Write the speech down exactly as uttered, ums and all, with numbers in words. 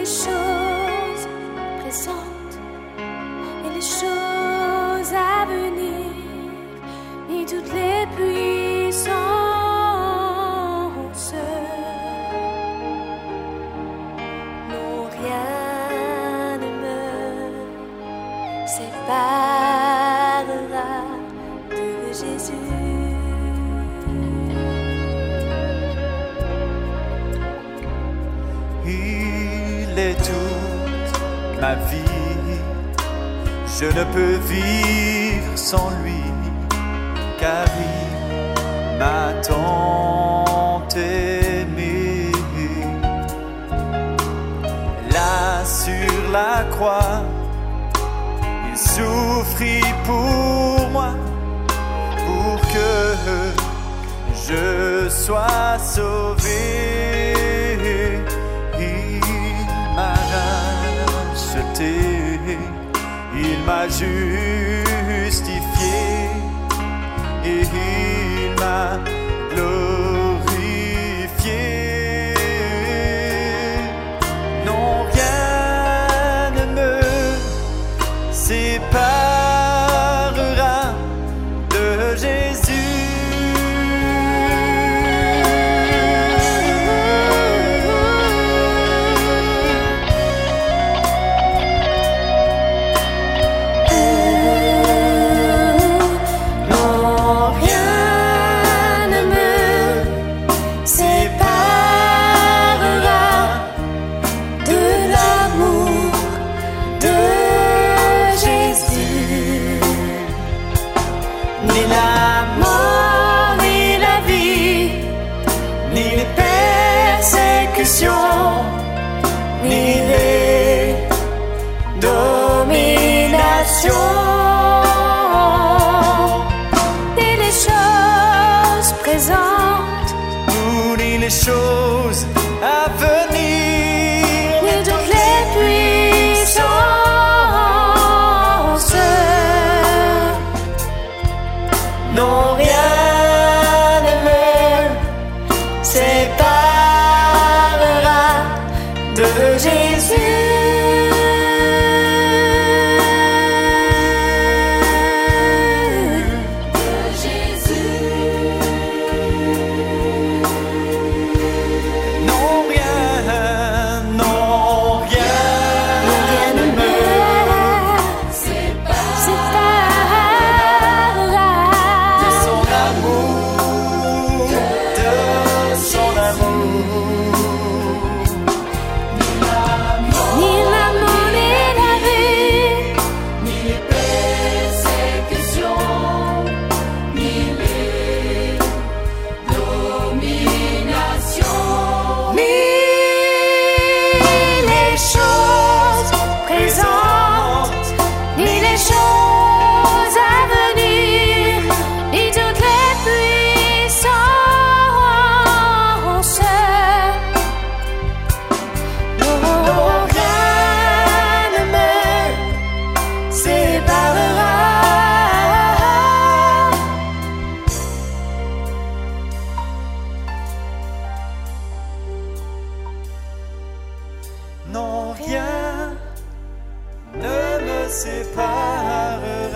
les choses présentes, ni les choses à venir, ni toutes les puissances n'ont rien ne me séparera de Jésus. Il est toute ma vie, je ne peux vivre sans lui, car il m'a tant aimé. Là sur la croix, il souffrit pour moi, pour que je sois sauvé. Il m'a justifié et il m'a glorifié. Non, rien ne me séparera de Jésus. Ni la mort, ni la vie, ni les persécutions, ni les dominations, ni les choses présentes, ni les choses à venir, ni toutes les puissances non, rien ne me séparera de Jésus. De Jésus. Non, rien, non, rien, Non, rien ne me séparera de son amour, de son amour. ni la mort, ni la vie, Ni les persécutions, ni les dominations, ni les choses présentes, ni les choses à venir, ni toutes les puissances n'auront rien ne me séparera. Non, rien ne me séparera